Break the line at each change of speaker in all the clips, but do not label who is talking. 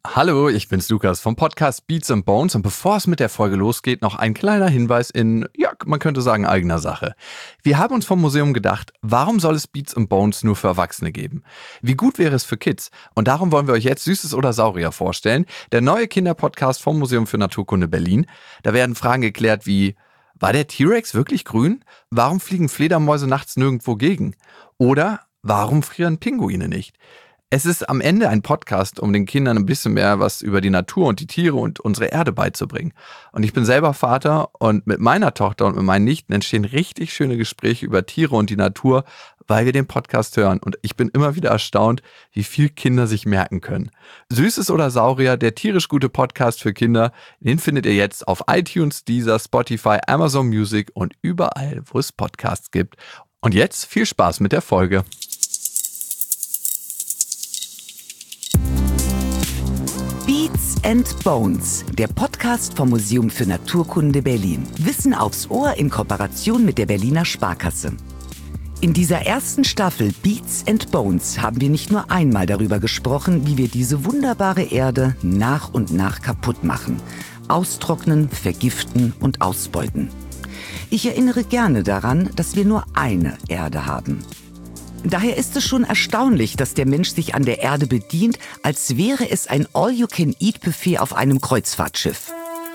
Hallo, ich bin's Lukas vom Podcast Beats and Bones und bevor es mit der Folge losgeht, noch ein kleiner Hinweis in, ja, man könnte sagen, eigener Sache. Wir haben uns vom Museum gedacht, warum soll es Beats and Bones nur für Erwachsene geben? Wie gut wäre es für Kids? Und darum wollen wir euch jetzt Süßes oder Saurier vorstellen, der neue Kinderpodcast vom Museum für Naturkunde Berlin. Da werden Fragen geklärt wie, war der T-Rex wirklich grün? Warum fliegen Fledermäuse nachts nirgendwo gegen? Oder warum frieren Pinguine nicht? Es ist am Ende ein Podcast, um den Kindern ein bisschen mehr was über die Natur und die Tiere und unsere Erde beizubringen. Und ich bin selber Vater und mit meiner Tochter und mit meinen Nichten entstehen richtig schöne Gespräche über Tiere und die Natur, weil wir den Podcast hören. Und ich bin immer wieder erstaunt, wie viel Kinder sich merken können. Süßes oder Saurier, der tierisch gute Podcast für Kinder, den findet ihr jetzt auf iTunes, Deezer, Spotify, Amazon Music und überall, wo es Podcasts gibt. Und jetzt viel Spaß mit der Folge.
Beats and Bones, der Podcast vom Museum für Naturkunde Berlin. Wissen aufs Ohr in Kooperation mit der Berliner Sparkasse. In dieser ersten Staffel Beats and Bones haben wir nicht nur einmal darüber gesprochen, wie wir diese wunderbare Erde nach und nach kaputt machen, austrocknen, vergiften und ausbeuten. Ich erinnere gerne daran, dass wir nur eine Erde haben. Daher ist es schon erstaunlich, dass der Mensch sich an der Erde bedient, als wäre es ein All-You-Can-Eat-Buffet auf einem Kreuzfahrtschiff.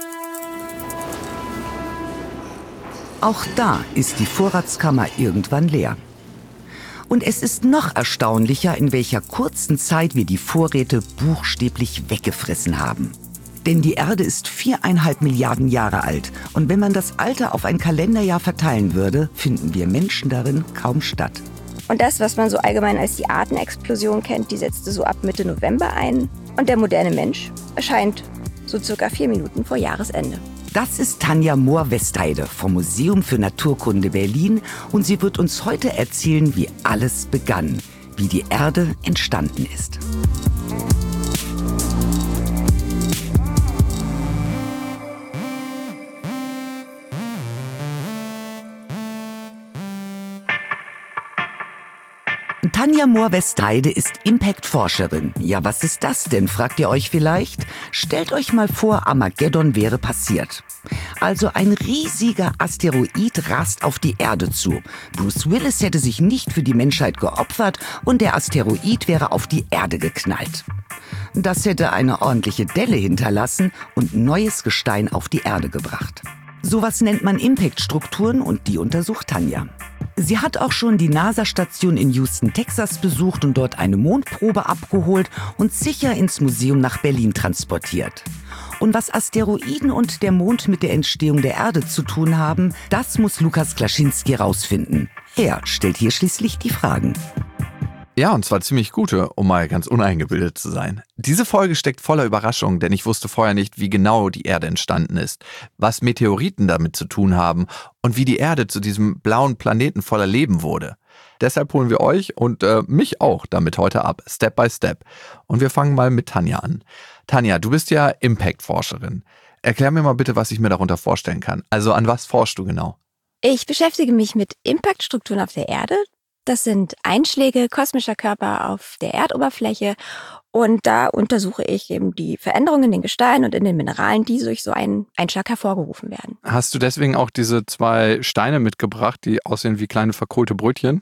Auch da ist die Vorratskammer irgendwann leer. Und es ist noch erstaunlicher, in welcher kurzen Zeit wir die Vorräte buchstäblich weggefressen haben. Denn die Erde ist 4,5 Milliarden Jahre alt. Und wenn man das Alter auf ein Kalenderjahr verteilen würde, finden wir Menschen darin kaum statt.
Und das, was man so allgemein als die Artenexplosion kennt, die setzte so ab Mitte November ein. Und der moderne Mensch erscheint so circa 4 Minuten vor Jahresende.
Das ist Tanja Mohr-Westheide vom Museum für Naturkunde Berlin. Und sie wird uns heute erzählen, wie alles begann, wie die Erde entstanden ist. Tanja Mohr-Westheide ist Impact-Forscherin. Ja, was ist das denn, fragt ihr euch vielleicht? Stellt euch mal vor, Armageddon wäre passiert. Also ein riesiger Asteroid rast auf die Erde zu. Bruce Willis hätte sich nicht für die Menschheit geopfert und der Asteroid wäre auf die Erde geknallt. Das hätte eine ordentliche Delle hinterlassen und neues Gestein auf die Erde gebracht. Sowas nennt man Impact-Strukturen und die untersucht Tanja. Sie hat auch schon die NASA-Station in Houston, Texas besucht und dort eine Mondprobe abgeholt und sicher ins Museum nach Berlin transportiert. Und was Asteroiden und der Mond mit der Entstehung der Erde zu tun haben, das muss Lukas Klaschinski rausfinden. Er stellt hier schließlich die Fragen.
Ja, und zwar ziemlich gute, um mal ganz uneingebildet zu sein. Diese Folge steckt voller Überraschungen, denn ich wusste vorher nicht, wie genau die Erde entstanden ist, was Meteoriten damit zu tun haben und wie die Erde zu diesem blauen Planeten voller Leben wurde. Deshalb holen wir euch und mich auch damit heute ab, Step by Step. Und wir fangen mal mit Tanja an. Tanja, du bist ja Impact-Forscherin. Erklär mir mal bitte, was ich mir darunter vorstellen kann. Also an was forschst du genau?
Ich beschäftige mich mit Impact-Strukturen auf der Erde. Das sind Einschläge kosmischer Körper auf der Erdoberfläche und da untersuche ich eben die Veränderungen in den Gesteinen und in den Mineralen, die durch so einen Einschlag hervorgerufen werden.
Hast du deswegen auch diese 2 Steine mitgebracht, die aussehen wie kleine verkohlte Brötchen?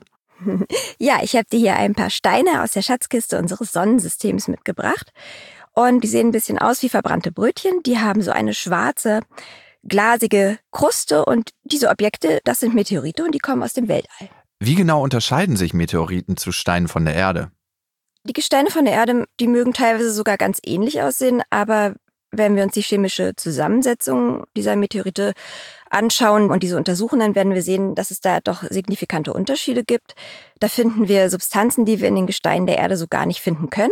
Ja, ich habe dir hier ein paar Steine aus der Schatzkiste unseres Sonnensystems mitgebracht und die sehen ein bisschen aus wie verbrannte Brötchen. Die haben so eine schwarze, glasige Kruste und diese Objekte, das sind Meteorite und die kommen aus dem Weltall.
Wie genau unterscheiden sich Meteoriten zu Steinen von der Erde?
Die Gesteine von der Erde, die mögen teilweise sogar ganz ähnlich aussehen, aber wenn wir uns die chemische Zusammensetzung dieser Meteorite anschauen und diese untersuchen, dann werden wir sehen, dass es da doch signifikante Unterschiede gibt. Da finden wir Substanzen, die wir in den Gesteinen der Erde so gar nicht finden können.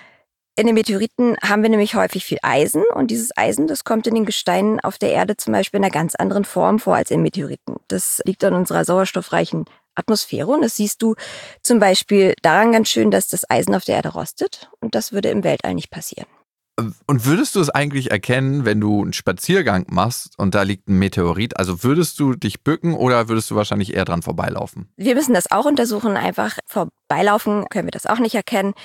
In den Meteoriten haben wir nämlich häufig viel Eisen und dieses Eisen, das kommt in den Gesteinen auf der Erde zum Beispiel in einer ganz anderen Form vor als in Meteoriten. Das liegt an unserer sauerstoffreichen Atmosphäre und das siehst du zum Beispiel daran ganz schön, dass das Eisen auf der Erde rostet und das würde im Weltall nicht passieren.
Und würdest du es eigentlich erkennen, wenn du einen Spaziergang machst und da liegt ein Meteorit? Also würdest du dich bücken oder würdest du wahrscheinlich eher dran vorbeilaufen?
Wir müssen das auch untersuchen, einfach vorbeilaufen können wir das auch nicht erkennen.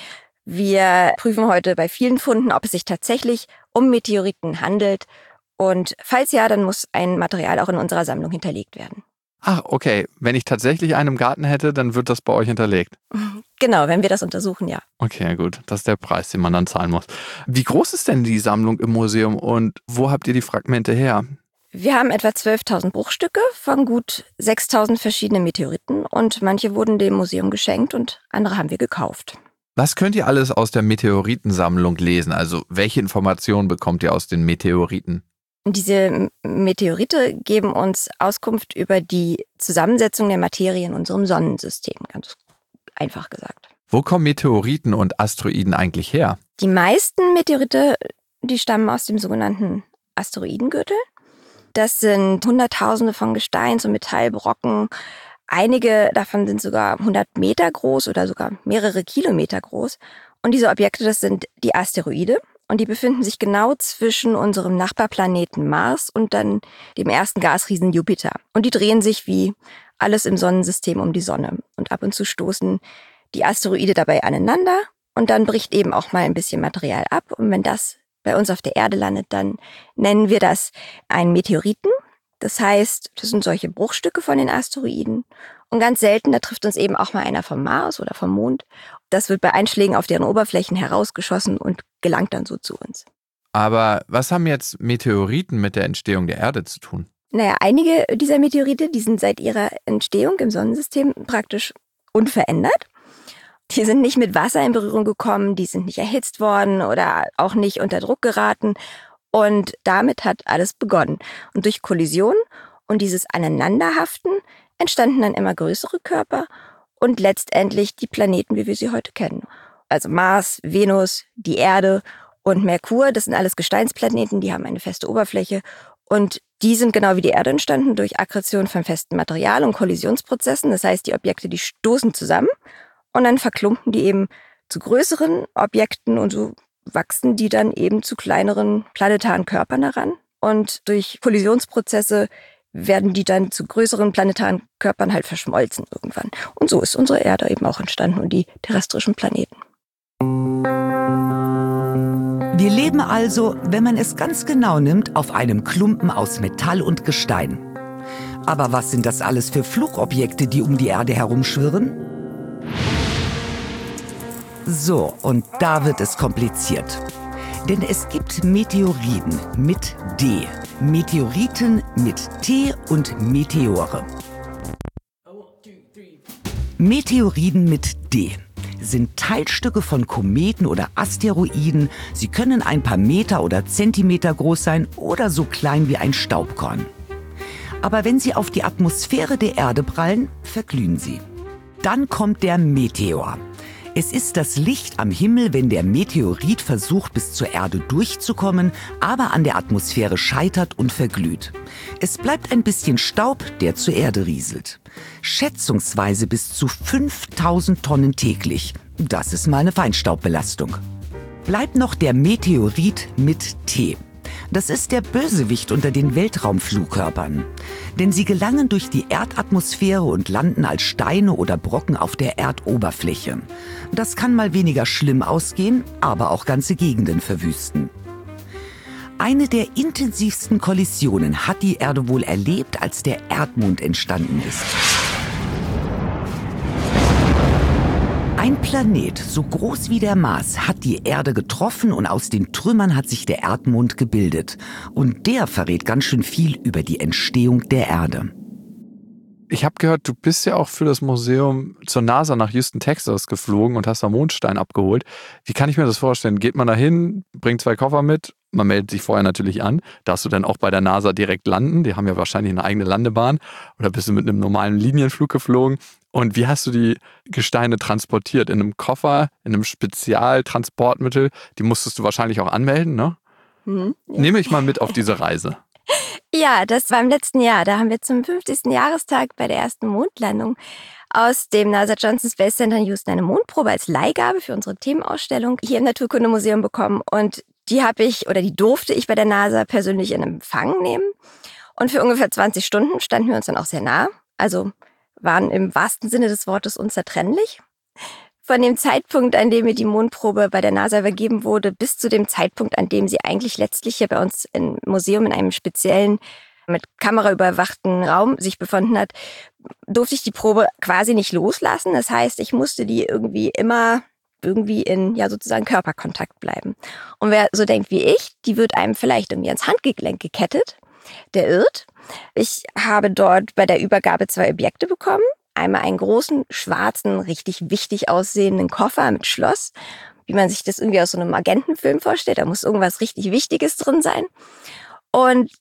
Wir prüfen heute bei vielen Funden, ob es sich tatsächlich um Meteoriten handelt. Und falls ja, dann muss ein Material auch in unserer Sammlung hinterlegt werden.
Ach, okay. Wenn ich tatsächlich einen im Garten hätte, dann wird das bei euch hinterlegt.
Genau, wenn wir das untersuchen, ja.
Okay, gut. Das ist der Preis, den man dann zahlen muss. Wie groß ist denn die Sammlung im Museum und wo habt ihr die Fragmente her?
Wir haben etwa 12.000 Bruchstücke von gut 6.000 verschiedenen Meteoriten und manche wurden dem Museum geschenkt und andere haben wir gekauft.
Was könnt ihr alles aus der Meteoritensammlung lesen? Also welche Informationen bekommt ihr aus den Meteoriten?
Diese Meteorite geben uns Auskunft über die Zusammensetzung der Materie in unserem Sonnensystem, ganz einfach gesagt.
Wo kommen Meteoriten und Asteroiden eigentlich her?
Die meisten Meteorite, die stammen aus dem sogenannten Asteroidengürtel. Das sind Hunderttausende von Gesteins- und Metallbrocken. Einige davon sind sogar 100 Meter groß oder sogar mehrere Kilometer groß. Und diese Objekte, das sind die Asteroide. Und die befinden sich genau zwischen unserem Nachbarplaneten Mars und dann dem ersten Gasriesen Jupiter. Und die drehen sich wie alles im Sonnensystem um die Sonne. Und ab und zu stoßen die Asteroide dabei aneinander. Und dann bricht eben auch mal ein bisschen Material ab. Und wenn das bei uns auf der Erde landet, dann nennen wir das einen Meteoriten. Das heißt, das sind solche Bruchstücke von den Asteroiden. Und ganz selten, da trifft uns eben auch mal einer vom Mars oder vom Mond. Das wird bei Einschlägen auf deren Oberflächen herausgeschossen und gelangt dann so zu uns.
Aber was haben jetzt Meteoriten mit der Entstehung der Erde zu tun?
Naja, einige dieser Meteorite, die sind seit ihrer Entstehung im Sonnensystem praktisch unverändert. Die sind nicht mit Wasser in Berührung gekommen, die sind nicht erhitzt worden oder auch nicht unter Druck geraten. Und damit hat alles begonnen. Und durch Kollision und dieses Aneinanderhaften entstanden dann immer größere Körper und letztendlich die Planeten, wie wir sie heute kennen. Also Mars, Venus, die Erde und Merkur, das sind alles Gesteinsplaneten, die haben eine feste Oberfläche. Und die sind genau wie die Erde entstanden durch Akkretion von festem Material und Kollisionsprozessen. Das heißt, die Objekte, die stoßen zusammen und dann verklumpen die eben zu größeren Objekten und so wachsen die dann eben zu kleineren planetaren Körpern heran. Und durch Kollisionsprozesse werden die dann zu größeren planetaren Körpern halt verschmolzen irgendwann. Und so ist unsere Erde eben auch entstanden und die terrestrischen Planeten.
Wir leben also, wenn man es ganz genau nimmt, auf einem Klumpen aus Metall und Gestein. Aber was sind das alles für Flugobjekte, die um die Erde herumschwirren? So, und da wird es kompliziert. Denn es gibt Meteoriden mit D, Meteoriten mit T und Meteore. Meteoriden mit D sind Teilstücke von Kometen oder Asteroiden. Sie können ein paar Meter oder Zentimeter groß sein oder so klein wie ein Staubkorn. Aber wenn sie auf die Atmosphäre der Erde prallen, verglühen sie. Dann kommt der Meteor. Es ist das Licht am Himmel, wenn der Meteorit versucht, bis zur Erde durchzukommen, aber an der Atmosphäre scheitert und verglüht. Es bleibt ein bisschen Staub, der zur Erde rieselt. Schätzungsweise bis zu 5000 Tonnen täglich. Das ist mal eine Feinstaubbelastung. Bleibt noch der Meteorit mit T. Das ist der Bösewicht unter den Weltraumflugkörpern. Denn sie gelangen durch die Erdatmosphäre und landen als Steine oder Brocken auf der Erdoberfläche. Das kann mal weniger schlimm ausgehen, aber auch ganze Gegenden verwüsten. Eine der intensivsten Kollisionen hat die Erde wohl erlebt, als der Erdmond entstanden ist. Ein Planet, so groß wie der Mars, hat die Erde getroffen und aus den Trümmern hat sich der Erdmond gebildet. Und der verrät ganz schön viel über die Entstehung der Erde.
Ich habe gehört, du bist ja auch für das Museum zur NASA nach Houston, Texas geflogen und hast da Mondstein abgeholt. Wie kann ich mir das vorstellen? Geht man da hin, bringt 2 Koffer mit, man meldet sich vorher natürlich an. Darfst du dann auch bei der NASA direkt landen? Die haben ja wahrscheinlich eine eigene Landebahn. Oder bist du mit einem normalen Linienflug geflogen? Und wie hast du die Gesteine transportiert? In einem Koffer, in einem Spezialtransportmittel? Die musstest du wahrscheinlich auch anmelden, ne?
Ja.
Nehme ich mal mit auf diese Reise.
Ja, das war im letzten Jahr. Da haben wir zum 50. Jahrestag bei der ersten Mondlandung aus dem NASA Johnson Space Center in Houston eine Mondprobe als Leihgabe für unsere Themenausstellung hier im Naturkundemuseum bekommen. Und die durfte ich bei der NASA persönlich in Empfang nehmen. Und für ungefähr 20 Stunden standen wir uns dann auch sehr nah. Also waren im wahrsten Sinne des Wortes unzertrennlich. von dem Zeitpunkt, an dem mir die Mondprobe bei der NASA übergeben wurde, bis zu dem Zeitpunkt, an dem sie eigentlich letztlich hier bei uns im Museum in einem speziellen, mit Kamera überwachten Raum sich befunden hat, durfte ich die Probe quasi nicht loslassen. Das heißt, ich musste die immer in sozusagen Körperkontakt bleiben. Und wer so denkt wie ich, die wird einem vielleicht irgendwie ans Handgelenk gekettet, der irrt. Ich habe dort bei der Übergabe 2 Objekte bekommen. Einmal einen großen, schwarzen, richtig wichtig aussehenden Koffer mit Schloss, wie man sich das irgendwie aus so einem Agentenfilm vorstellt. Da muss irgendwas richtig Wichtiges drin sein. Und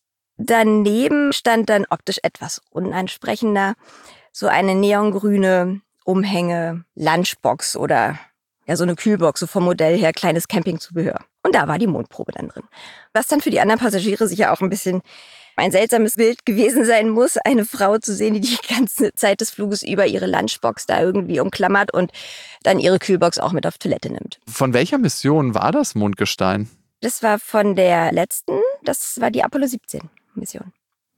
daneben stand dann optisch etwas unansprechender so eine neongrüne Umhänge-Lunchbox oder so eine Kühlbox, so vom Modell her, kleines Campingzubehör. Und da war die Mondprobe dann drin. Was dann für die anderen Passagiere sicher auch ein bisschen ein seltsames Bild gewesen sein muss, eine Frau zu sehen, die ganze Zeit des Fluges über ihre Lunchbox da irgendwie umklammert und dann ihre Kühlbox auch mit auf Toilette nimmt.
Von welcher Mission war das Mondgestein?
Das war von der letzten, das war die Apollo 17 Mission.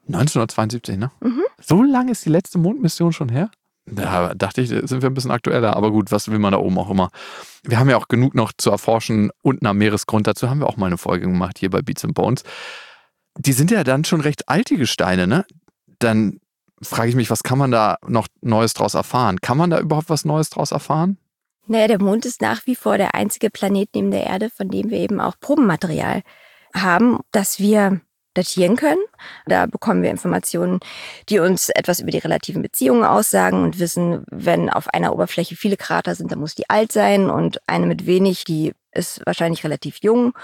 1972, ne?
Mhm.
So lange ist die letzte Mondmission schon her? Da dachte ich, sind wir ein bisschen aktueller. Aber gut, was will man da oben auch immer? Wir haben ja auch genug noch zu erforschen unten am Meeresgrund. Dazu haben wir auch mal eine Folge gemacht hier bei Beats and Bones. Die sind ja dann schon recht alte Gesteine, ne? Dann frage ich mich, was kann man da noch Neues draus erfahren? Kann man da überhaupt was Neues draus erfahren?
Naja, der Mond ist nach wie vor der einzige Planet neben der Erde, von dem wir eben auch Probenmaterial haben, das wir datieren können. Da bekommen wir Informationen, die uns etwas über die relativen Beziehungen aussagen und wissen, wenn auf einer Oberfläche viele Krater sind, dann muss die alt sein und eine mit wenig, die ist wahrscheinlich relativ jung.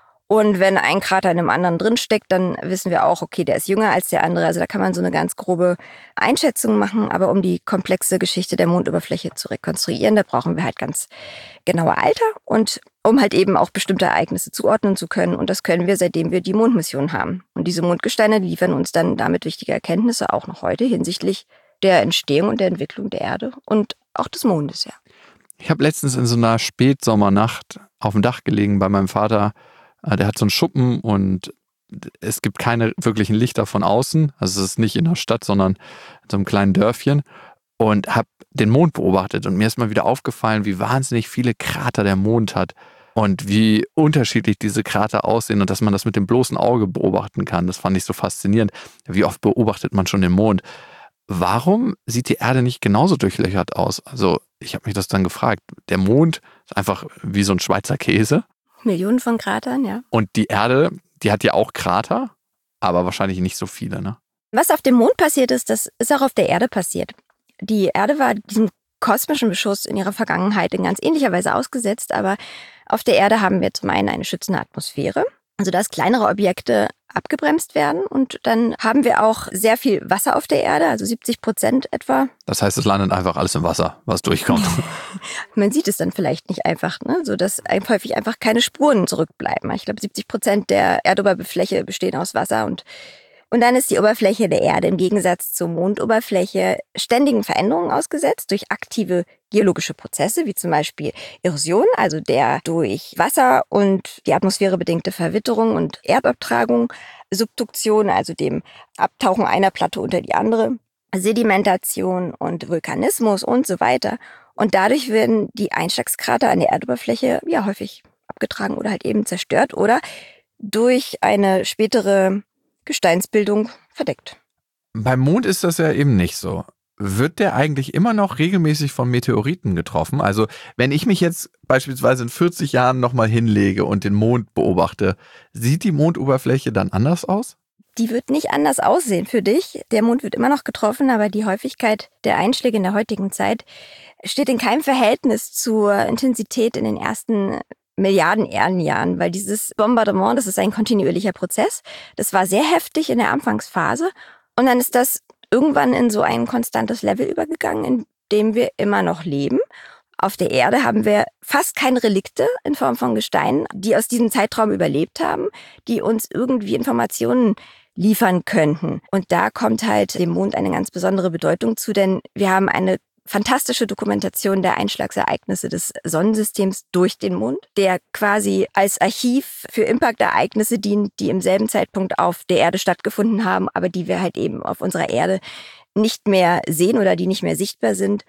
Und wenn ein Krater in einem anderen drinsteckt, dann wissen wir auch, okay, der ist jünger als der andere. Also da kann man so eine ganz grobe Einschätzung machen. Aber um die komplexe Geschichte der Mondoberfläche zu rekonstruieren, da brauchen wir halt ganz genaue Alter und um halt eben auch bestimmte Ereignisse zuordnen zu können. Und das können wir, seitdem wir die Mondmission haben. Und diese Mondgesteine liefern uns dann damit wichtige Erkenntnisse auch noch heute hinsichtlich der Entstehung und der Entwicklung der Erde und auch des Mondes, ja.
Ich habe letztens in so einer Spätsommernacht auf dem Dach gelegen bei meinem Vater. Der hat so einen Schuppen und es gibt keine wirklichen Lichter von außen. Also es ist nicht in der Stadt, sondern in so einem kleinen Dörfchen. Und habe den Mond beobachtet. Und mir ist mal wieder aufgefallen, wie wahnsinnig viele Krater der Mond hat. Und wie unterschiedlich diese Krater aussehen und dass man das mit dem bloßen Auge beobachten kann. Das fand ich so faszinierend. Wie oft beobachtet man schon den Mond? Warum sieht die Erde nicht genauso durchlöchert aus? Also ich habe mich das dann gefragt. Der Mond ist einfach wie so ein Schweizer Käse.
Millionen von Kratern, ja.
Und die Erde, die hat ja auch Krater, aber wahrscheinlich nicht so viele, ne?
Was auf dem Mond passiert ist, das ist auch auf der Erde passiert. Die Erde war diesem kosmischen Beschuss in ihrer Vergangenheit in ganz ähnlicher Weise ausgesetzt, aber auf der Erde haben wir zum einen eine schützende Atmosphäre, also dass kleinere Objekte abgebremst werden und dann haben wir auch sehr viel Wasser auf der Erde, also 70% etwa.
Das heißt, es landet einfach alles im Wasser, was durchkommt.
Man sieht es dann vielleicht nicht einfach, ne? So dass häufig einfach keine Spuren zurückbleiben. Ich glaube, 70% der Erdoberfläche bestehen aus Wasser und dann ist die Oberfläche der Erde im Gegensatz zur Mondoberfläche ständigen Veränderungen ausgesetzt durch aktive geologische Prozesse, wie zum Beispiel Erosion, also der durch Wasser und die Atmosphäre bedingte Verwitterung und Erdabtragung, Subduktion, also dem Abtauchen einer Platte unter die andere, Sedimentation und Vulkanismus und so weiter. Und dadurch werden die Einschlagskrater an der Erdoberfläche ja häufig abgetragen oder halt eben zerstört oder durch eine spätere Gesteinsbildung verdeckt.
Beim Mond ist das ja eben nicht so. Wird der eigentlich immer noch regelmäßig von Meteoriten getroffen? Also wenn ich mich jetzt beispielsweise in 40 Jahren nochmal hinlege und den Mond beobachte, sieht die Mondoberfläche dann anders aus?
Die wird nicht anders aussehen für dich. Der Mond wird immer noch getroffen, aber die Häufigkeit der Einschläge in der heutigen Zeit steht in keinem Verhältnis zur Intensität in den ersten Milliarden Erdenjahren, weil dieses Bombardement, das ist ein kontinuierlicher Prozess. Das war sehr heftig in der Anfangsphase und dann ist das irgendwann in so ein konstantes Level übergegangen, in dem wir immer noch leben. Auf der Erde haben wir fast keine Relikte in Form von Gesteinen, die aus diesem Zeitraum überlebt haben, die uns irgendwie Informationen liefern könnten. Und da kommt halt dem Mond eine ganz besondere Bedeutung zu, denn wir haben eine fantastische Dokumentation der Einschlagsereignisse des Sonnensystems durch den Mond, der quasi als Archiv für Impactereignisse dient, die im selben Zeitpunkt auf der Erde stattgefunden haben, aber die wir halt eben auf unserer Erde nicht mehr sehen oder die nicht mehr sichtbar sind.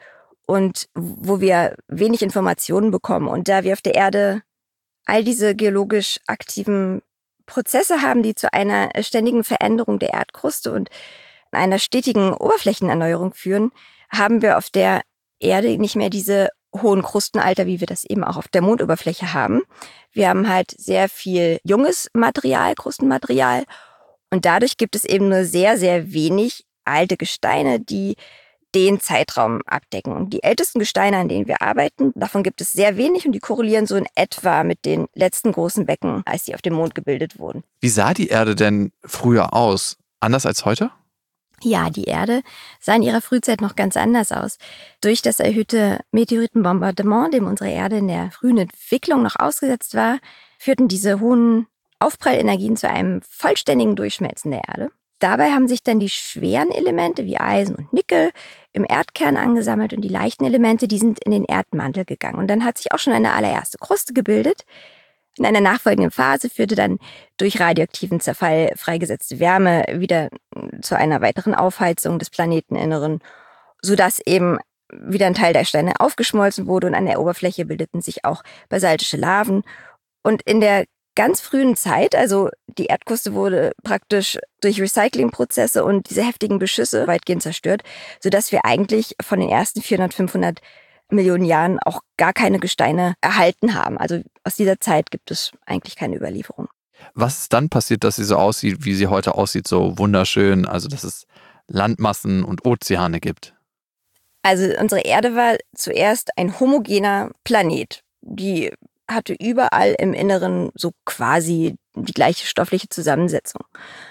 und wo wir wenig Informationen bekommen. Und da wir auf der Erde all diese geologisch aktiven Prozesse haben, die zu einer ständigen Veränderung der Erdkruste und einer stetigen Oberflächenerneuerung führen, haben wir auf der Erde nicht mehr diese hohen Krustenalter, wie wir das eben auch auf der Mondoberfläche haben. Wir haben halt sehr viel junges Material, Krustenmaterial, und dadurch gibt es eben nur sehr, sehr wenig alte Gesteine, die den Zeitraum abdecken. Und die ältesten Gesteine, an denen wir arbeiten, davon gibt es sehr wenig und die korrelieren so in etwa mit den letzten großen Becken, als sie auf dem Mond gebildet wurden.
Wie sah die Erde denn früher aus? Anders als heute?
Ja, die Erde sah in ihrer Frühzeit noch ganz anders aus. Durch das erhöhte Meteoritenbombardement, dem unsere Erde in der frühen Entwicklung noch ausgesetzt war, führten diese hohen Aufprallenergien zu einem vollständigen Durchschmelzen der Erde. Dabei haben sich dann die schweren Elemente wie Eisen und Nickel im Erdkern angesammelt und die leichten Elemente, die sind in den Erdmantel gegangen. Und dann hat sich auch schon eine allererste Kruste gebildet. In einer nachfolgenden Phase führte dann durch radioaktiven Zerfall freigesetzte Wärme wieder zu einer weiteren Aufheizung des Planeteninneren, sodass eben wieder ein Teil der Steine aufgeschmolzen wurde und an der Oberfläche bildeten sich auch basaltische Laven. Und in der ganz frühen Zeit, also die Erdkruste wurde praktisch durch Recyclingprozesse und diese heftigen Beschüsse weitgehend zerstört, sodass wir eigentlich von den ersten 400, 500 Millionen Jahren auch gar keine Gesteine erhalten haben. Also aus dieser Zeit gibt es eigentlich keine Überlieferung.
Was ist dann passiert, dass sie so aussieht, wie sie heute aussieht, so wunderschön, also dass es Landmassen und Ozeane gibt?
Also unsere Erde war zuerst ein homogener Planet. Die hatte überall im Inneren so quasi die gleiche stoffliche Zusammensetzung.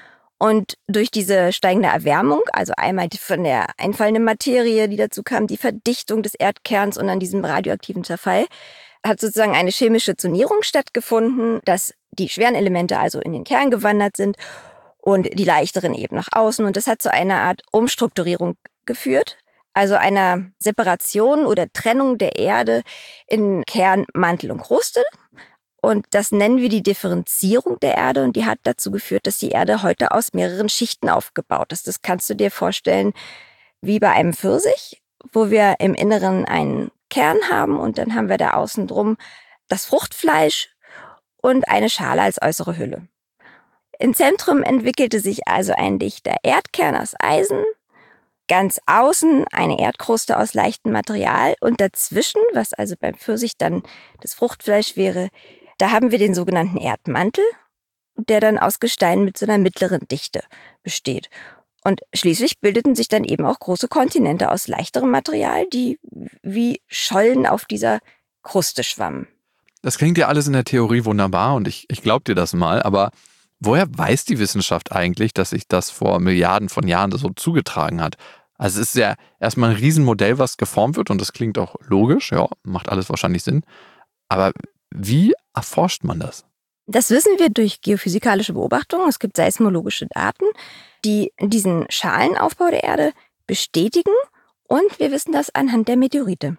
Und durch diese steigende Erwärmung, also einmal von der einfallenden Materie, die dazu kam, die Verdichtung des Erdkerns und dann diesem radioaktiven Zerfall, hat sozusagen eine chemische Zonierung stattgefunden, dass die schweren Elemente also in den Kern gewandert sind und die leichteren eben nach außen. Und das hat zu einer Art Umstrukturierung geführt, also einer Separation oder Trennung der Erde in Kern, Mantel und Kruste. Und das nennen wir die Differenzierung der Erde und die hat dazu geführt, dass die Erde heute aus mehreren Schichten aufgebaut ist. Das kannst du dir vorstellen wie bei einem Pfirsich, wo wir im Inneren einen Kern haben und dann haben wir da außen drum das Fruchtfleisch und eine Schale als äußere Hülle. Im Zentrum entwickelte sich also ein dichter Erdkern aus Eisen, ganz außen eine Erdkruste aus leichtem Material und dazwischen, was also beim Pfirsich dann das Fruchtfleisch wäre, da haben wir den sogenannten Erdmantel, der dann aus Gestein mit so einer mittleren Dichte besteht. Und schließlich bildeten sich dann eben auch große Kontinente aus leichterem Material, die wie Schollen auf dieser Kruste schwammen.
Das klingt ja alles in der Theorie wunderbar und ich glaube dir das mal, aber woher weiß die Wissenschaft eigentlich, dass sich das vor Milliarden von Jahren so zugetragen hat? Also es ist ja erstmal ein Riesenmodell, was geformt wird und das klingt auch logisch, ja, macht alles wahrscheinlich Sinn. Aber wie erforscht man das?
Das wissen wir durch geophysikalische Beobachtungen. Es gibt seismologische Daten, die diesen Schalenaufbau der Erde bestätigen und wir wissen das anhand der Meteorite.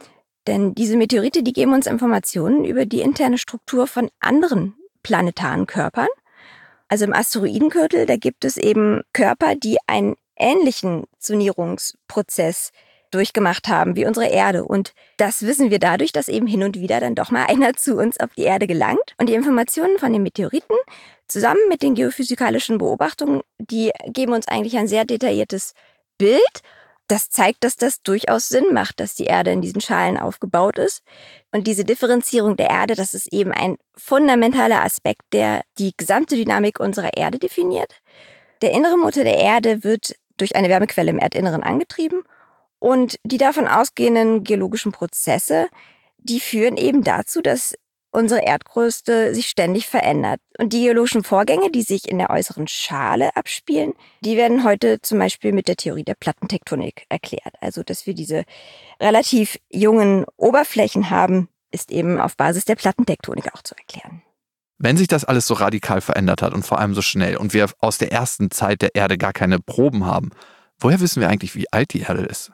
Denn diese Meteorite, die geben uns Informationen über die interne Struktur von anderen planetaren Körpern. Also im Asteroidengürtel, da gibt es eben Körper, die einen ähnlichen Zonierungsprozess durchgemacht haben wie unsere Erde. Und das wissen wir dadurch, dass eben hin und wieder dann doch mal einer zu uns auf die Erde gelangt. Und die Informationen von den Meteoriten zusammen mit den geophysikalischen Beobachtungen, die geben uns eigentlich ein sehr detailliertes Bild. Das zeigt, dass das durchaus Sinn macht, dass die Erde in diesen Schalen aufgebaut ist. Und diese Differenzierung der Erde, das ist eben ein fundamentaler Aspekt, der die gesamte Dynamik unserer Erde definiert. Der innere Motor der Erde wird durch eine Wärmequelle im Erdinneren angetrieben. Und die davon ausgehenden geologischen Prozesse, die führen eben dazu, dass unsere Erdkruste sich ständig verändert. Und die geologischen Vorgänge, die sich in der äußeren Schale abspielen, die werden heute zum Beispiel mit der Theorie der Plattentektonik erklärt. Also, dass wir diese relativ jungen Oberflächen haben, ist eben auf Basis der Plattentektonik auch zu erklären.
Wenn sich das alles so radikal verändert hat und vor allem so schnell und wir aus der ersten Zeit der Erde gar keine Proben haben, woher wissen wir eigentlich, wie alt die Erde ist?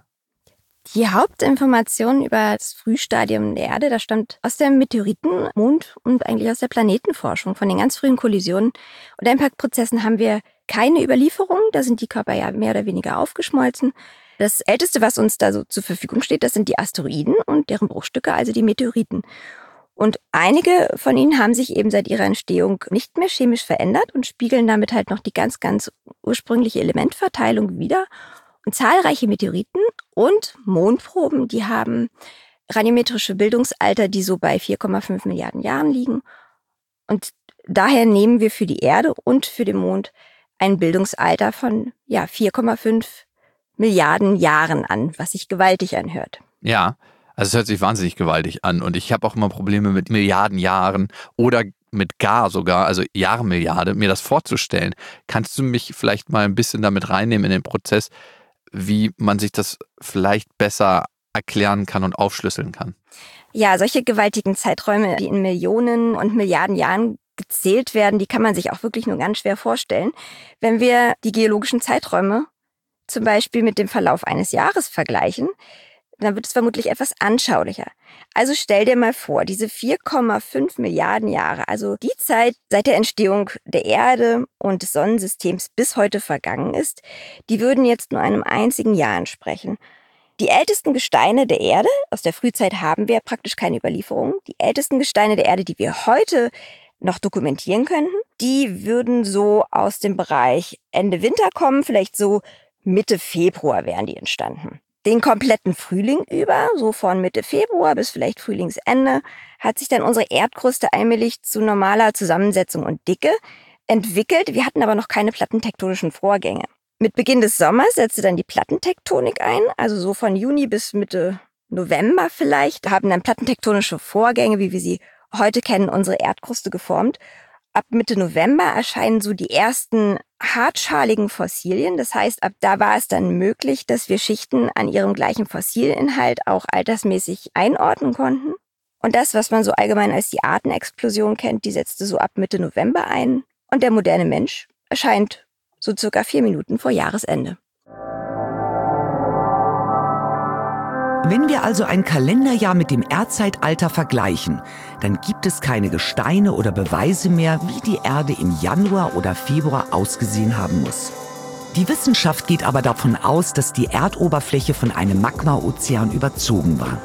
Die Hauptinformation über das Frühstadium der Erde, das stammt aus der Meteoriten-, Mond- und eigentlich aus der Planetenforschung, von den ganz frühen Kollisionen und Impact-Prozessen haben wir keine Überlieferung, da sind die Körper ja mehr oder weniger aufgeschmolzen. Das Älteste, was uns da so zur Verfügung steht, das sind die Asteroiden und deren Bruchstücke, also die Meteoriten. Und einige von ihnen haben sich eben seit ihrer Entstehung nicht mehr chemisch verändert und spiegeln damit halt noch die ganz, ganz ursprüngliche Elementverteilung wider. Und zahlreiche Meteoriten und Mondproben, die haben radiometrische Bildungsalter, die so bei 4,5 Milliarden Jahren liegen. Und daher nehmen wir für die Erde und für den Mond ein Bildungsalter von 4,5 Milliarden Jahren an, was sich gewaltig anhört.
Ja, also es hört sich wahnsinnig gewaltig an und ich habe auch immer Probleme mit Milliarden Jahren oder mit gar sogar, also Jahrmilliarde, mir das vorzustellen. Kannst du mich vielleicht mal ein bisschen damit reinnehmen in den Prozess, wie man sich das vielleicht besser erklären kann und aufschlüsseln kann?
Ja, solche gewaltigen Zeiträume, die in Millionen und Milliarden Jahren gezählt werden, die kann man sich auch wirklich nur ganz schwer vorstellen. Wenn wir die geologischen Zeiträume zum Beispiel mit dem Verlauf eines Jahres vergleichen, dann wird es vermutlich etwas anschaulicher. Also stell dir mal vor, diese 4,5 Milliarden Jahre, also die Zeit seit der Entstehung der Erde und des Sonnensystems bis heute vergangen ist, die würden jetzt nur einem einzigen Jahr entsprechen. Die ältesten Gesteine der Erde, aus der Frühzeit haben wir praktisch keine Überlieferungen, die ältesten Gesteine der Erde, die wir heute noch dokumentieren könnten, die würden so aus dem Bereich Ende Winter kommen, vielleicht so Mitte Februar wären die entstanden. Den kompletten Frühling über, so von Mitte Februar bis vielleicht Frühlingsende, hat sich dann unsere Erdkruste allmählich zu normaler Zusammensetzung und Dicke entwickelt. Wir hatten aber noch keine plattentektonischen Vorgänge. Mit Beginn des Sommers setzte dann die Plattentektonik ein, also so von Juni bis Mitte November vielleicht, haben dann plattentektonische Vorgänge, wie wir sie heute kennen, unsere Erdkruste geformt. Ab Mitte November erscheinen so die ersten hartschaligen Fossilien. Das heißt, ab da war es dann möglich, dass wir Schichten an ihrem gleichen Fossilinhalt auch altersmäßig einordnen konnten. Und das, was man so allgemein als die Artenexplosion kennt, die setzte so ab Mitte November ein. Und der moderne Mensch erscheint so circa 4 Minuten vor Jahresende.
Wenn wir also ein Kalenderjahr mit dem Erdzeitalter vergleichen, dann gibt es keine Gesteine oder Beweise mehr, wie die Erde im Januar oder Februar ausgesehen haben muss. Die Wissenschaft geht aber davon aus, dass die Erdoberfläche von einem Magma-Ozean überzogen war.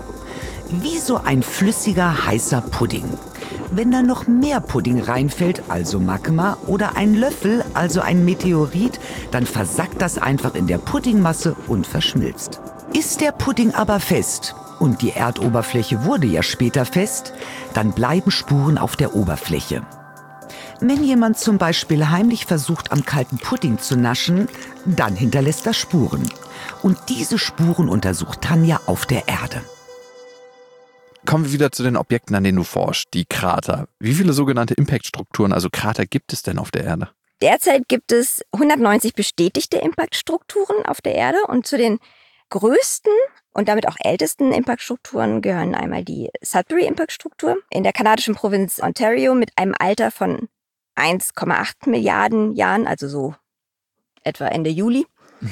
Wie so ein flüssiger, heißer Pudding. Wenn da noch mehr Pudding reinfällt, also Magma, oder ein Löffel, also ein Meteorit, dann versackt das einfach in der Puddingmasse und verschmilzt. Ist der Pudding aber fest, und die Erdoberfläche wurde ja später fest, dann bleiben Spuren auf der Oberfläche. Wenn jemand zum Beispiel heimlich versucht, am kalten Pudding zu naschen, dann hinterlässt das Spuren. Und diese Spuren untersucht Tanja auf der Erde.
Kommen wir wieder zu den Objekten, an denen du forschst, die Krater. Wie viele sogenannte Impact-Strukturen, also Krater, gibt es denn auf der Erde?
Derzeit gibt es 190 bestätigte Impact-Strukturen auf der Erde und zu den größten und damit auch ältesten Impact-Strukturen gehören einmal die Sudbury-Impact-Struktur in der kanadischen Provinz Ontario mit einem Alter von 1,8 Milliarden Jahren, also so etwa Ende Juli,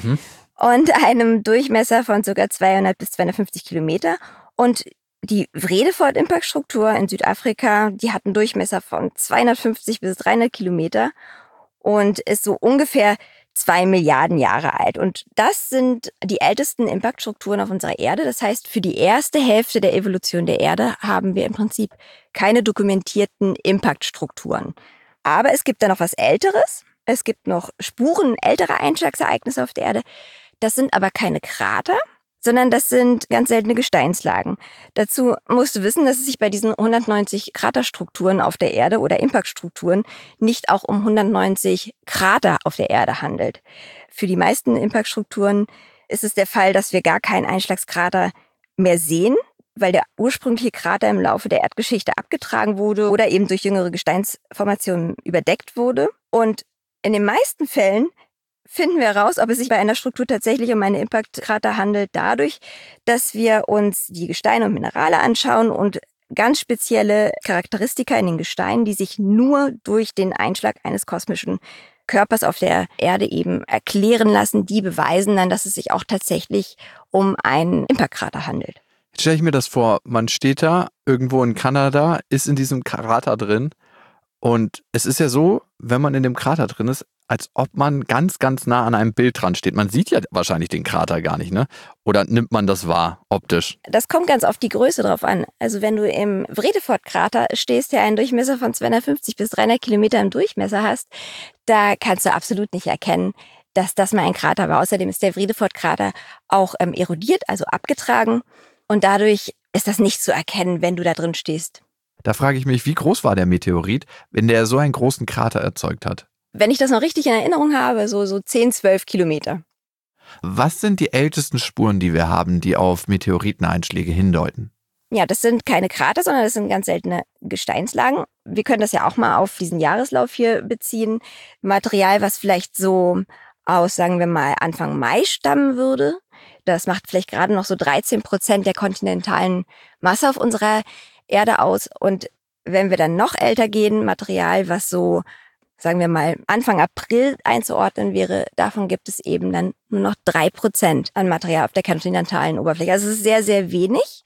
und einem Durchmesser von ca. 200 bis 250 Kilometer. Und die Vredefort-Impact-Struktur in Südafrika, die hat einen Durchmesser von 250 bis 300 Kilometer und ist so ungefähr 2 Milliarden Jahre alt. Und das sind die ältesten Impact-Strukturen auf unserer Erde. Das heißt, für die erste Hälfte der Evolution der Erde haben wir im Prinzip keine dokumentierten Impact-Strukturen. Aber es gibt da noch was Älteres. Es gibt noch Spuren älterer Einschlagsereignisse auf der Erde. Das sind aber keine Krater, sondern das sind ganz seltene Gesteinslagen. Dazu musst du wissen, dass es sich bei diesen 190 Kraterstrukturen auf der Erde oder Impact-Strukturen nicht auch um 190 Krater auf der Erde handelt. Für die meisten Impact-Strukturen ist es der Fall, dass wir gar keinen Einschlagskrater mehr sehen, weil der ursprüngliche Krater im Laufe der Erdgeschichte abgetragen wurde oder eben durch jüngere Gesteinsformationen überdeckt wurde. Und in den meisten Fällen finden wir heraus, ob es sich bei einer Struktur tatsächlich um einen Impact-Krater handelt, dadurch, dass wir uns die Gesteine und Minerale anschauen und ganz spezielle Charakteristika in den Gesteinen, die sich nur durch den Einschlag eines kosmischen Körpers auf der Erde eben erklären lassen, die beweisen dann, dass es sich auch tatsächlich um einen Impact-Krater handelt.
Jetzt stelle ich mir das vor, man steht da irgendwo in Kanada, ist in diesem Krater drin und es ist ja so, wenn man in dem Krater drin ist, als ob man ganz, ganz nah an einem Bild dran steht. Man sieht ja wahrscheinlich den Krater gar nicht, ne? Oder nimmt man das wahr, optisch?
Das kommt ganz auf die Größe drauf an. Also wenn du im Vredefort-Krater stehst, der einen Durchmesser von 250 bis 300 Kilometer im Durchmesser hast, da kannst du absolut nicht erkennen, dass das mal ein Krater war. Außerdem ist der Vredefort-Krater auch erodiert, also abgetragen. Und dadurch ist das nicht zu erkennen, wenn du da drin stehst.
Da frage ich mich, wie groß war der Meteorit, wenn der so einen großen Krater erzeugt hat?
Wenn ich das noch richtig in Erinnerung habe, so 10, 12 Kilometer.
Was sind die ältesten Spuren, die wir haben, die auf Meteoriteneinschläge hindeuten?
Ja, das sind keine Krater, sondern das sind ganz seltene Gesteinslagen. Wir können das ja auch mal auf diesen Jahreslauf hier beziehen. Material, was vielleicht so aus, sagen wir mal, Anfang Mai stammen würde. Das macht vielleicht gerade noch so 13% der kontinentalen Masse auf unserer Erde aus. Und wenn wir dann noch älter gehen, Material, was so, sagen wir mal, Anfang April einzuordnen wäre, davon gibt es eben dann nur noch 3% an Material auf der kontinentalen Oberfläche. Also es ist sehr, sehr wenig.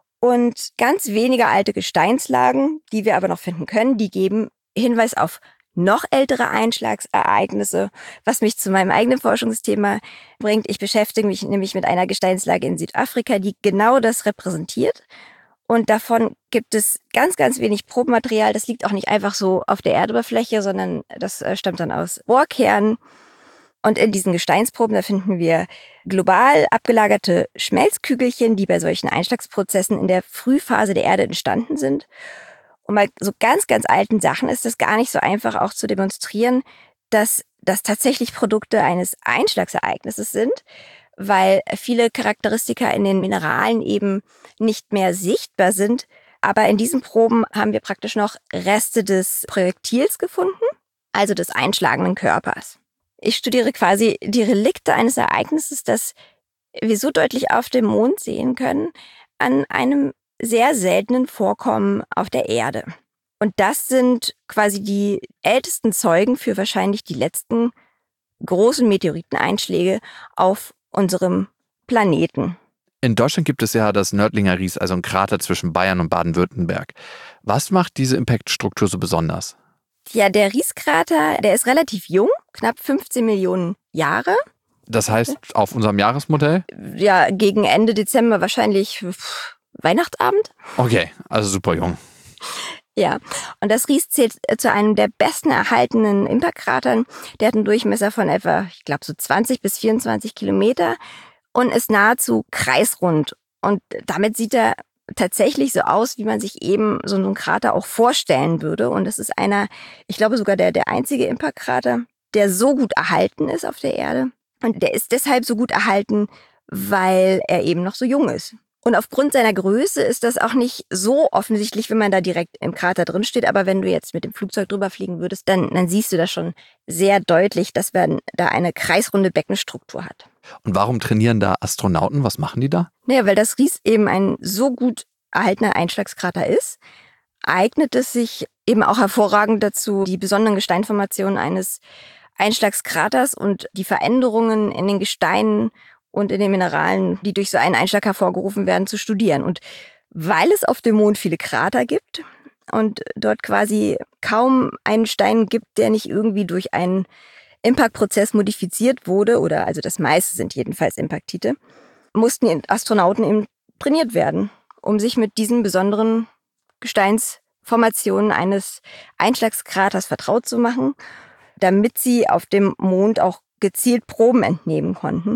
Und ganz wenige alte Gesteinslagen, die wir aber noch finden können, die geben Hinweis auf noch ältere Einschlagsereignisse, was mich zu meinem eigenen Forschungsthema bringt. Ich beschäftige mich nämlich mit einer Gesteinslage in Südafrika, die genau das repräsentiert. Und davon gibt es ganz, ganz wenig Probenmaterial. Das liegt auch nicht einfach so auf der Erdoberfläche, sondern das stammt dann aus Bohrkernen. Und in diesen Gesteinsproben, da finden wir global abgelagerte Schmelzkügelchen, die bei solchen Einschlagsprozessen in der Frühphase der Erde entstanden sind. Und bei so ganz, ganz alten Sachen ist es gar nicht so einfach auch zu demonstrieren, dass das tatsächlich Produkte eines Einschlagsereignisses sind, weil viele Charakteristika in den Mineralen eben nicht mehr sichtbar sind. Aber in diesen Proben haben wir praktisch noch Reste des Projektils gefunden, also des einschlagenden Körpers. Ich studiere quasi die Relikte eines Ereignisses, das wir so deutlich auf dem Mond sehen können, an einem sehr seltenen Vorkommen auf der Erde. Und das sind quasi die ältesten Zeugen für wahrscheinlich die letzten großen Meteoriteneinschläge auf unserem Planeten.
In Deutschland gibt es ja das Nördlinger Ries, also ein Krater zwischen Bayern und Baden-Württemberg. Was macht diese Impact-Struktur so besonders?
Ja, der Rieskrater, der ist relativ jung, knapp 15 Millionen Jahre.
Das heißt, auf unserem Jahresmodell?
Ja, gegen Ende Dezember wahrscheinlich Weihnachtsabend.
Okay, also super jung.
Ja, und das Ries zählt zu einem der besten erhaltenen Impactkratern. Der hat einen Durchmesser von etwa, ich glaube, so 20 bis 24 Kilometer und ist nahezu kreisrund. Und damit sieht er tatsächlich so aus, wie man sich eben so einen Krater auch vorstellen würde. Und es ist einer, ich glaube sogar der einzige Impactkrater, der so gut erhalten ist auf der Erde. Und der ist deshalb so gut erhalten, weil er eben noch so jung ist. Und aufgrund seiner Größe ist das auch nicht so offensichtlich, wenn man da direkt im Krater drin steht. Aber wenn du jetzt mit dem Flugzeug drüber fliegen würdest, dann siehst du das schon sehr deutlich, dass man da eine kreisrunde Beckenstruktur hat.
Und warum trainieren da Astronauten? Was machen die da?
Naja, weil das Ries eben ein so gut erhaltener Einschlagskrater ist, eignet es sich eben auch hervorragend dazu, die besonderen Gesteinformationen eines Einschlagskraters und die Veränderungen in den Gesteinen und in den Mineralen, die durch so einen Einschlag hervorgerufen werden, zu studieren. Und weil es auf dem Mond viele Krater gibt und dort quasi kaum einen Stein gibt, der nicht irgendwie durch einen Impact-Prozess modifiziert wurde, oder also das meiste sind jedenfalls Impaktite, mussten die Astronauten eben trainiert werden, um sich mit diesen besonderen Gesteinsformationen eines Einschlagskraters vertraut zu machen, damit sie auf dem Mond auch gezielt Proben entnehmen konnten.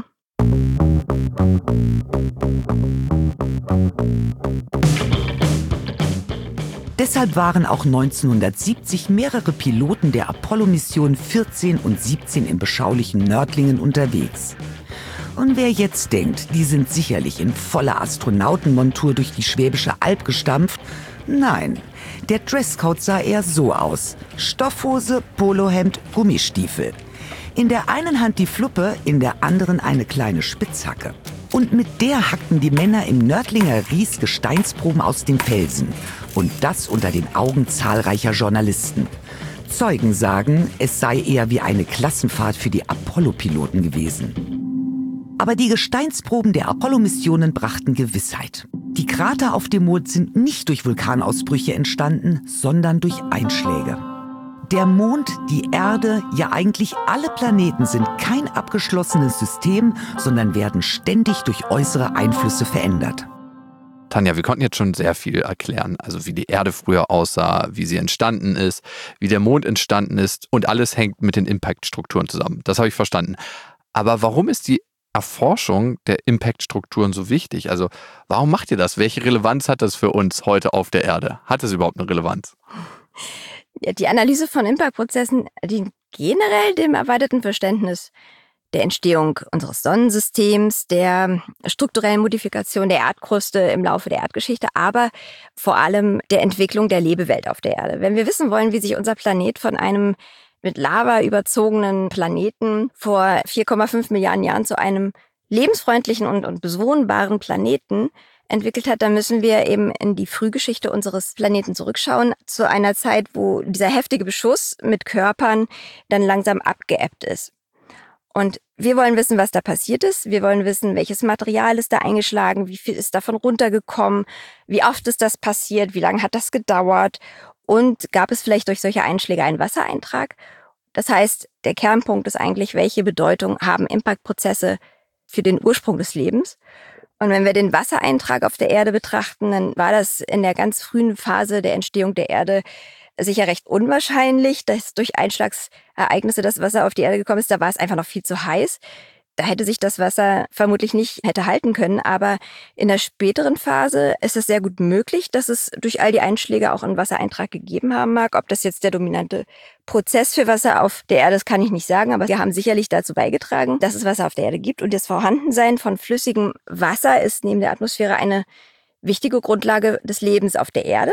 Deshalb waren auch 1970 mehrere Piloten der Apollo-Mission 14 und 17 im beschaulichen Nördlingen unterwegs. Und wer jetzt denkt, die sind sicherlich in voller Astronautenmontur durch die Schwäbische Alb gestampft, nein, der Dresscode sah eher so aus: Stoffhose, Polohemd, Gummistiefel. In der einen Hand die Fluppe, in der anderen eine kleine Spitzhacke. Und mit der hackten die Männer im Nördlinger Ries Gesteinsproben aus den Felsen. Und das unter den Augen zahlreicher Journalisten. Zeugen sagen, es sei eher wie eine Klassenfahrt für die Apollo-Piloten gewesen. Aber die Gesteinsproben der Apollo-Missionen brachten Gewissheit. Die Krater auf dem Mond sind nicht durch Vulkanausbrüche entstanden, sondern durch Einschläge. Der Mond, die Erde, ja eigentlich alle Planeten sind kein abgeschlossenes System, sondern werden ständig durch äußere Einflüsse verändert.
Tanja, wir konnten jetzt schon sehr viel erklären, also wie die Erde früher aussah, wie sie entstanden ist, wie der Mond entstanden ist und alles hängt mit den Impact-Strukturen zusammen. Das habe ich verstanden. Aber warum ist die Erforschung der Impact-Strukturen so wichtig? Also warum macht ihr das? Welche Relevanz hat das für uns heute auf der Erde? Hat es überhaupt eine Relevanz?
Ja, die Analyse von Impact-Prozessen dient generell dem erweiterten Verständnis der Entstehung unseres Sonnensystems, der strukturellen Modifikation der Erdkruste im Laufe der Erdgeschichte, aber vor allem der Entwicklung der Lebewelt auf der Erde. Wenn wir wissen wollen, wie sich unser Planet von einem mit Lava überzogenen Planeten vor 4,5 Milliarden Jahren zu einem lebensfreundlichen und bewohnbaren Planeten entwickelt hat, dann müssen wir eben in die Frühgeschichte unseres Planeten zurückschauen, zu einer Zeit, wo dieser heftige Beschuss mit Körpern dann langsam abgeebbt ist. Und wir wollen wissen, was da passiert ist. Wir wollen wissen, welches Material ist da eingeschlagen, wie viel ist davon runtergekommen, wie oft ist das passiert, wie lange hat das gedauert und gab es vielleicht durch solche Einschläge einen Wassereintrag? Das heißt, der Kernpunkt ist eigentlich, welche Bedeutung haben Impact-Prozesse für den Ursprung des Lebens? Und wenn wir den Wassereintrag auf der Erde betrachten, dann war das in der ganz frühen Phase der Entstehung der Erde sicher recht unwahrscheinlich, dass durch Einschlagsereignisse das Wasser auf die Erde gekommen ist. Da war es einfach noch viel zu heiß. Da hätte sich das Wasser vermutlich nicht hätte halten können. Aber in der späteren Phase ist es sehr gut möglich, dass es durch all die Einschläge auch einen Wassereintrag gegeben haben mag. Ob das jetzt der dominante Prozess für Wasser auf der Erde ist, kann ich nicht sagen. Aber wir haben sicherlich dazu beigetragen, dass es Wasser auf der Erde gibt. Und das Vorhandensein von flüssigem Wasser ist neben der Atmosphäre eine wichtige Grundlage des Lebens auf der Erde.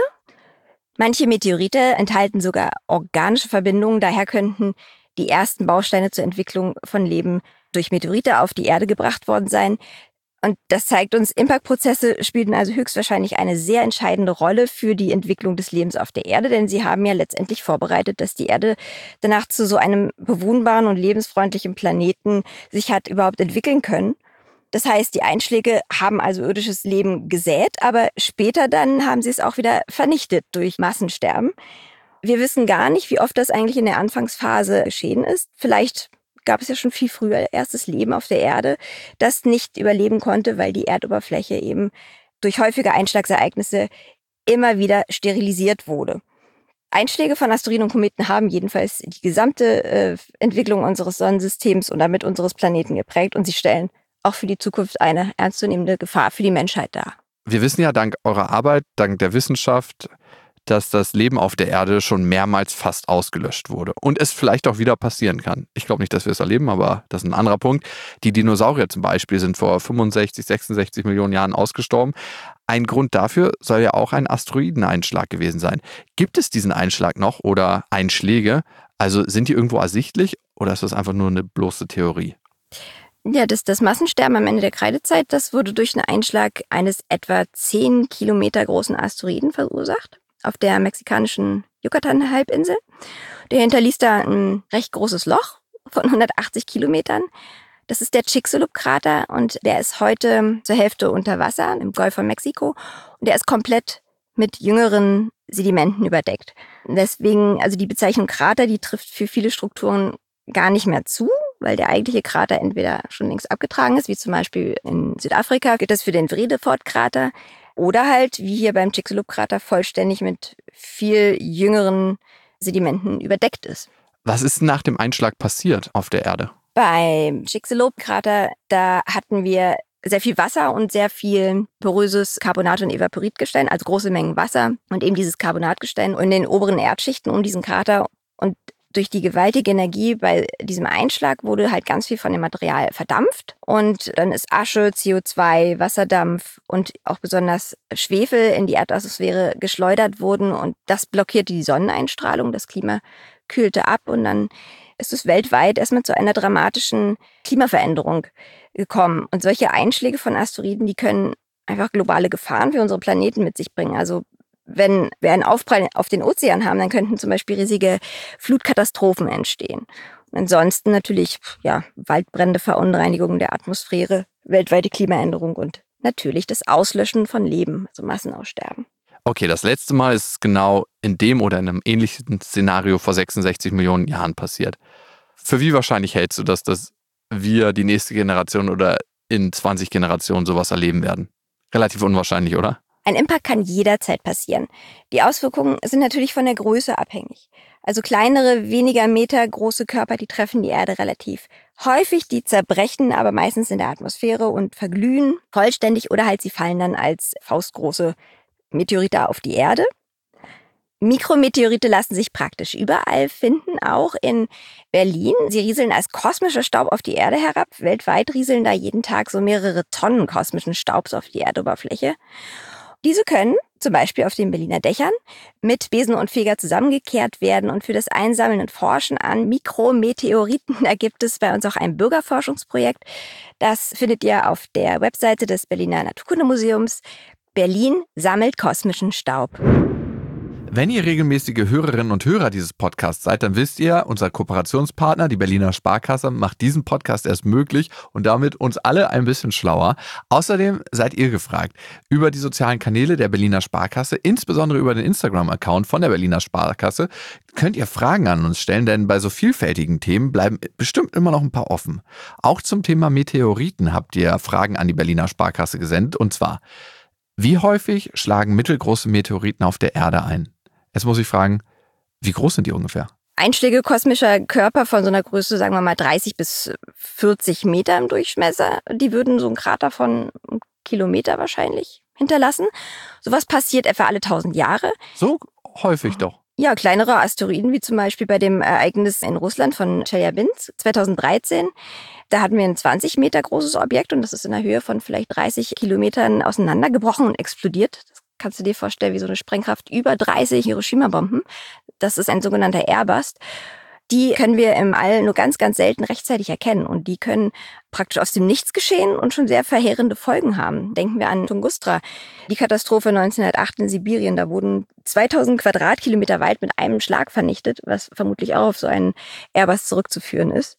Manche Meteorite enthalten sogar organische Verbindungen. Daher könnten die ersten Bausteine zur Entwicklung von Leben durch Meteorite auf die Erde gebracht worden sein. Und das zeigt uns, Impact-Prozesse spielten also höchstwahrscheinlich eine sehr entscheidende Rolle für die Entwicklung des Lebens auf der Erde, denn sie haben ja letztendlich vorbereitet, dass die Erde danach zu so einem bewohnbaren und lebensfreundlichen Planeten sich hat überhaupt entwickeln können. Das heißt, die Einschläge haben also irdisches Leben gesät, aber später dann haben sie es auch wieder vernichtet durch Massensterben. Wir wissen gar nicht, wie oft das eigentlich in der Anfangsphase geschehen ist. Vielleicht gab es ja schon viel früher erstes Leben auf der Erde, das nicht überleben konnte, weil die Erdoberfläche eben durch häufige Einschlagsereignisse immer wieder sterilisiert wurde. Einschläge von Asteroiden und Kometen haben jedenfalls die gesamte Entwicklung unseres Sonnensystems und damit unseres Planeten geprägt und sie stellen auch für die Zukunft eine ernstzunehmende Gefahr für die Menschheit dar.
Wir wissen ja dank eurer Arbeit, dank der Wissenschaft, dass das Leben auf der Erde schon mehrmals fast ausgelöscht wurde und es vielleicht auch wieder passieren kann. Ich glaube nicht, dass wir es erleben, aber das ist ein anderer Punkt. Die Dinosaurier zum Beispiel sind vor 65, 66 Millionen Jahren ausgestorben. Ein Grund dafür soll ja auch ein Asteroideneinschlag gewesen sein. Gibt es diesen Einschlag noch oder Einschläge? Also sind die irgendwo ersichtlich oder ist das einfach nur eine bloße Theorie?
Ja, das Massensterben am Ende der Kreidezeit, das wurde durch einen Einschlag eines etwa 10 Kilometer großen Asteroiden verursacht auf der mexikanischen Yucatan-Halbinsel. Der hinterließ da ein recht großes Loch von 180 Kilometern. Das ist der Chicxulub-Krater und der ist heute zur Hälfte unter Wasser im Golf von Mexiko und der ist komplett mit jüngeren Sedimenten überdeckt. Deswegen, also die Bezeichnung Krater, die trifft für viele Strukturen gar nicht mehr zu, weil der eigentliche Krater entweder schon längst abgetragen ist, wie zum Beispiel in Südafrika gilt das für den Vredefort-Krater, oder halt, wie hier beim Chicxulub-Krater, vollständig mit viel jüngeren Sedimenten überdeckt ist.
Was ist nach dem Einschlag passiert auf der Erde?
Beim Chicxulub-Krater, da hatten wir sehr viel Wasser und sehr viel poröses Carbonat- und Evaporitgestein, also große Mengen Wasser und eben dieses Carbonatgestein in den oberen Erdschichten um diesen Krater. Und durch die gewaltige Energie bei diesem Einschlag wurde halt ganz viel von dem Material verdampft. Und dann ist Asche, CO2, Wasserdampf und auch besonders Schwefel in die Erdatmosphäre geschleudert wurden. Und das blockierte die Sonneneinstrahlung. Das Klima kühlte ab und dann ist es weltweit erstmal zu einer dramatischen Klimaveränderung gekommen. Und solche Einschläge von Asteroiden, die können einfach globale Gefahren für unsere Planeten mit sich bringen. Also wenn wir einen Aufprall auf den Ozean haben, dann könnten zum Beispiel riesige Flutkatastrophen entstehen. Und ansonsten natürlich Waldbrände, Verunreinigung der Atmosphäre, weltweite Klimaänderung und natürlich das Auslöschen von Leben, also Massenaussterben.
Okay, das letzte Mal ist es genau in dem oder in einem ähnlichen Szenario vor 66 Millionen Jahren passiert. Für wie wahrscheinlich hältst du das, dass wir die nächste Generation oder in 20 Generationen sowas erleben werden? Relativ unwahrscheinlich, oder?
Ein Impact kann jederzeit passieren. Die Auswirkungen sind natürlich von der Größe abhängig. Also kleinere, weniger Meter große Körper, die treffen die Erde relativ häufig, die zerbrechen aber meistens in der Atmosphäre und verglühen vollständig oder halt sie fallen dann als faustgroße Meteorite auf die Erde. Mikrometeorite lassen sich praktisch überall finden, auch in Berlin. Sie rieseln als kosmischer Staub auf die Erde herab. Weltweit rieseln da jeden Tag so mehrere Tonnen kosmischen Staubs auf die Erdoberfläche. Diese können zum Beispiel auf den Berliner Dächern mit Besen und Feger zusammengekehrt werden. Und für das Einsammeln und Forschen an Mikrometeoriten, da gibt es bei uns auch ein Bürgerforschungsprojekt. Das findet ihr auf der Webseite des Berliner Naturkundemuseums. Berlin sammelt kosmischen Staub.
Wenn ihr regelmäßige Hörerinnen und Hörer dieses Podcasts seid, dann wisst ihr, unser Kooperationspartner, die Berliner Sparkasse, macht diesen Podcast erst möglich und damit uns alle ein bisschen schlauer. Außerdem seid ihr gefragt, über die sozialen Kanäle der Berliner Sparkasse, insbesondere über den Instagram-Account von der Berliner Sparkasse, könnt ihr Fragen an uns stellen, denn bei so vielfältigen Themen bleiben bestimmt immer noch ein paar offen. Auch zum Thema Meteoriten habt ihr Fragen an die Berliner Sparkasse gesendet, und zwar: Wie häufig schlagen mittelgroße Meteoriten auf der Erde ein? Jetzt muss ich fragen, wie groß sind die ungefähr?
Einschläge kosmischer Körper von so einer Größe, sagen wir mal 30 bis 40 Meter im Durchmesser, die würden so einen Krater von einem Kilometer wahrscheinlich hinterlassen. Sowas passiert etwa alle 1000 Jahre.
So häufig doch.
Ja, kleinere Asteroiden, wie zum Beispiel bei dem Ereignis in Russland von Tscheljabinsk 2013. Da hatten wir ein 20 Meter großes Objekt und das ist in der Höhe von vielleicht 30 Kilometern auseinandergebrochen und explodiert. Das kannst du dir vorstellen, wie so eine Sprengkraft über 30 Hiroshima-Bomben. Das ist ein sogenannter Airburst. Die können wir im All nur ganz, ganz selten rechtzeitig erkennen. Und die können praktisch aus dem Nichts geschehen und schon sehr verheerende Folgen haben. Denken wir an Tunguska, die Katastrophe 1908 in Sibirien. Da wurden 2000 Quadratkilometer Wald mit einem Schlag vernichtet, was vermutlich auch auf so einen Airburst zurückzuführen ist.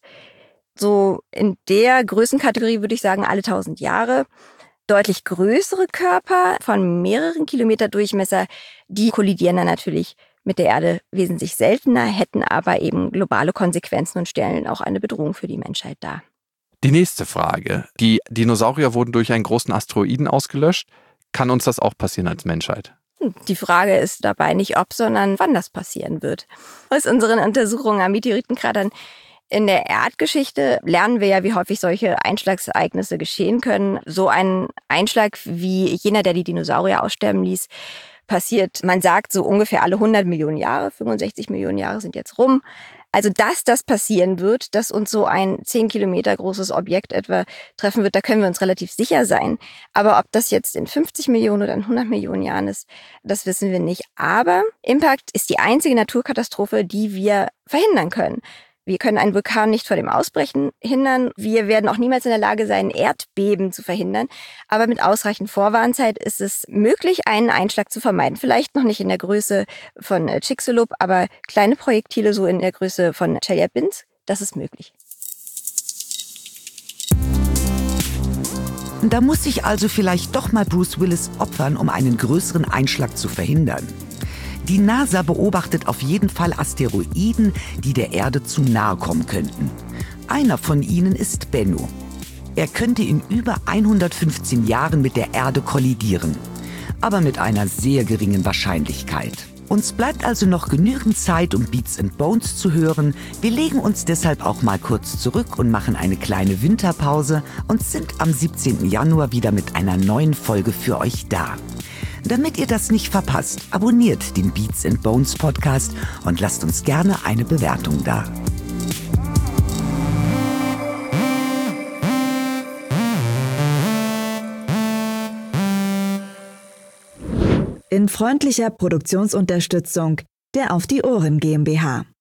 So in der Größenkategorie würde ich sagen, alle 1000 Jahre. Deutlich größere Körper von mehreren Kilometer Durchmesser, die kollidieren dann natürlich mit der Erde wesentlich seltener, hätten aber eben globale Konsequenzen und stellen auch eine Bedrohung für die Menschheit dar.
Die nächste Frage. Die Dinosaurier wurden durch einen großen Asteroiden ausgelöscht. Kann uns das auch passieren als Menschheit?
Die Frage ist dabei nicht ob, sondern wann das passieren wird. Aus unseren Untersuchungen an Meteoritenkratern in der Erdgeschichte lernen wir ja, wie häufig solche Einschlagsereignisse geschehen können. So ein Einschlag wie jener, der die Dinosaurier aussterben ließ, passiert, man sagt, so ungefähr alle 100 Millionen Jahre. 65 Millionen Jahre sind jetzt rum. Also, dass das passieren wird, dass uns so ein 10 Kilometer großes Objekt etwa treffen wird, da können wir uns relativ sicher sein. Aber ob das jetzt in 50 Millionen oder in 100 Millionen Jahren ist, das wissen wir nicht. Aber Impact ist die einzige Naturkatastrophe, die wir verhindern können. Wir können einen Vulkan nicht vor dem Ausbrechen hindern. Wir werden auch niemals in der Lage sein, Erdbeben zu verhindern. Aber mit ausreichend Vorwarnzeit ist es möglich, einen Einschlag zu vermeiden. Vielleicht noch nicht in der Größe von Chicxulub, aber kleine Projektile so in der Größe von Tscheljabinsk, das ist möglich.
Da muss sich also vielleicht doch mal Bruce Willis opfern, um einen größeren Einschlag zu verhindern. Die NASA beobachtet auf jeden Fall Asteroiden, die der Erde zu nahe kommen könnten. Einer von ihnen ist Bennu. Er könnte in über 115 Jahren mit der Erde kollidieren, aber mit einer sehr geringen Wahrscheinlichkeit. Uns bleibt also noch genügend Zeit, um Beats and Bones zu hören. Wir legen uns deshalb auch mal kurz zurück und machen eine kleine Winterpause und sind am 17. Januar wieder mit einer neuen Folge für euch da. Damit ihr das nicht verpasst, abonniert den Beats and Bones Podcast und lasst uns gerne eine Bewertung da.
In freundlicher Produktionsunterstützung der Auf die Ohren GmbH.